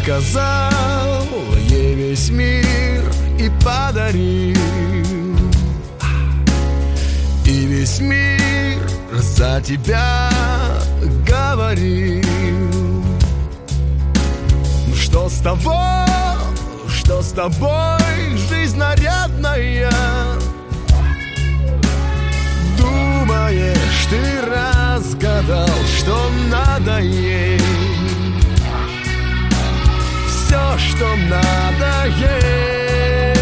показал ей весь мир и подарил. И весь мир за тебя говорил. Ну что с тобой, жизнь нарядная? Думаешь, ты разгадал, что надо ей? Все, что надо ей.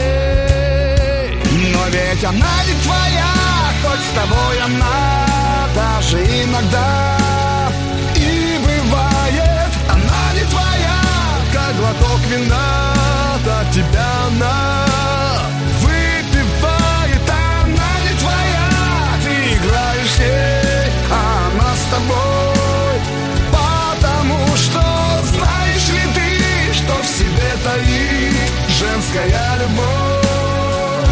Но ведь она не твоя, хоть с тобой она даже иногда и бывает. Она не твоя, как глоток вина, от тебя она выпивает. Она не твоя, ты играешь с ней, а она с тобой. Потому что знаешь ли ты, что в себе таит женская любовь?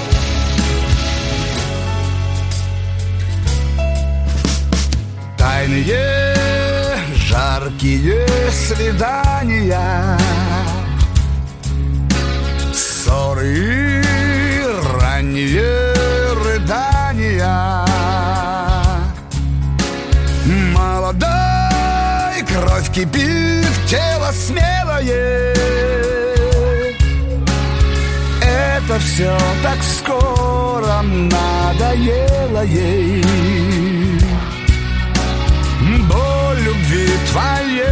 Тайные, жаркие свидания, ссоры и ранние рыдания. Молодой, кровь кипит, тело смелое. Это все так скоро надоело ей. Боль любви твоей.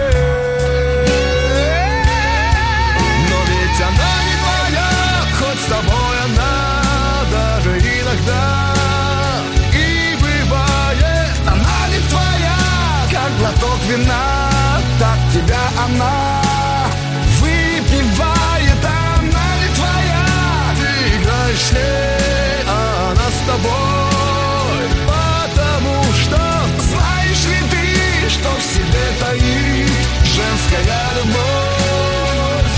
Но ведь она не твоя, хоть с тобой она даже иногда и бывает. Она не твоя, как глоток вина, так тебя она выпивает. Она не твоя, ты играешь с ней, а она с тобой. Потому что знаешь ли ты, что в себе таит женская любовь?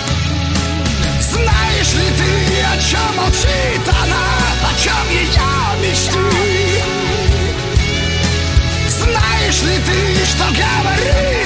Знаешь ли ты, о чем молчит она, о чем ее мечты? Знаешь ли ты, что говорит